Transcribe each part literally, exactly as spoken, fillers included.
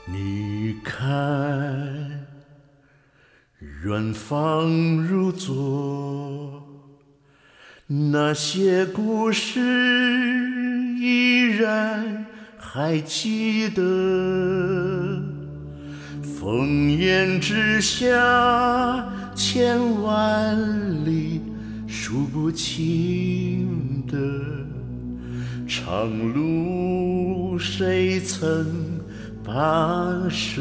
你看，远方如昨，那些故事依然还记得。烽烟之下，千万里数不清的长路，谁曾跋涉？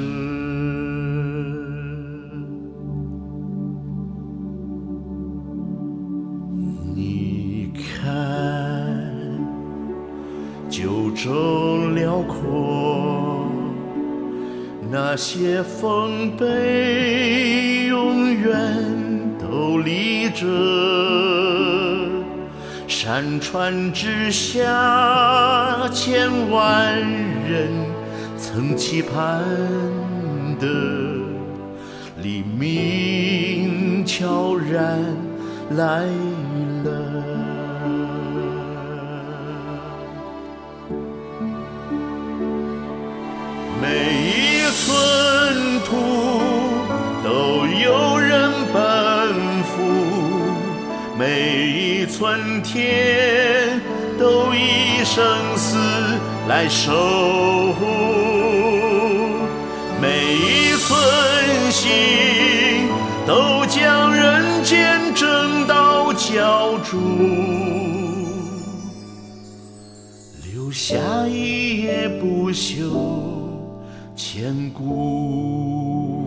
你看，九州辽阔，那些丰碑永远都立着。山川之下，千万人曾期盼的黎明悄然来了。每一寸土都有人奔赴，每一寸天都以生死来守护，每一寸心都将人间正道教主，留下一夜不朽千古。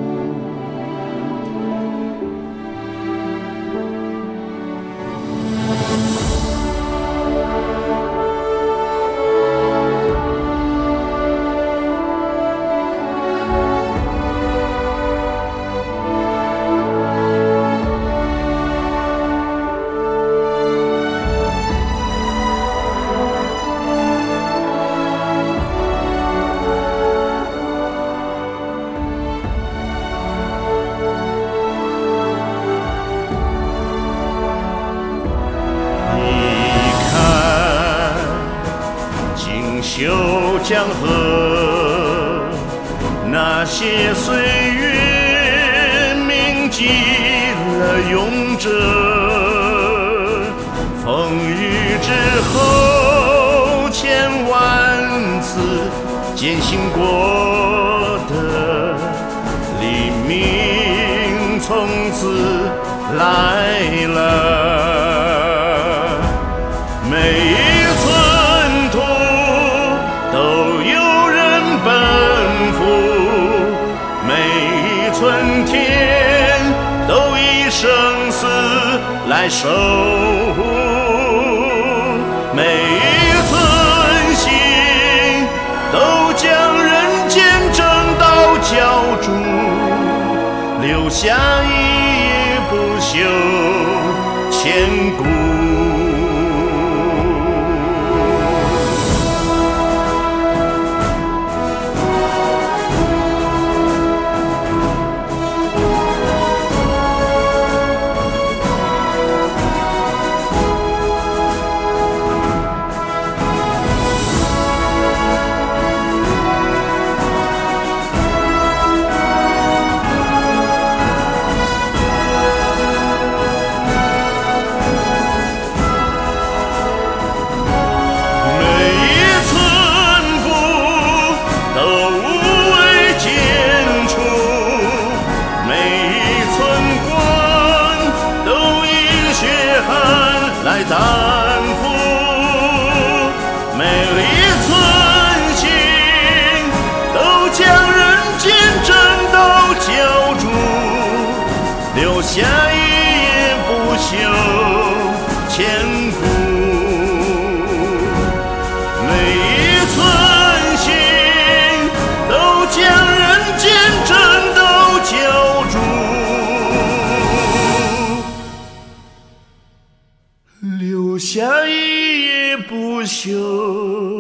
绣江河，那些岁月铭记了永哲。风雨之后，千万次艰辛过的黎明，从此来了。每一寸土都有人奔赴，每一寸天都以生死来守护，每一寸心都将人间正道教主，留下一夜不朽千古。来担负，每一寸心都将人间正道教主，留下一夜不朽千古。每一寸心都将人间正道教主，留下一夜不朽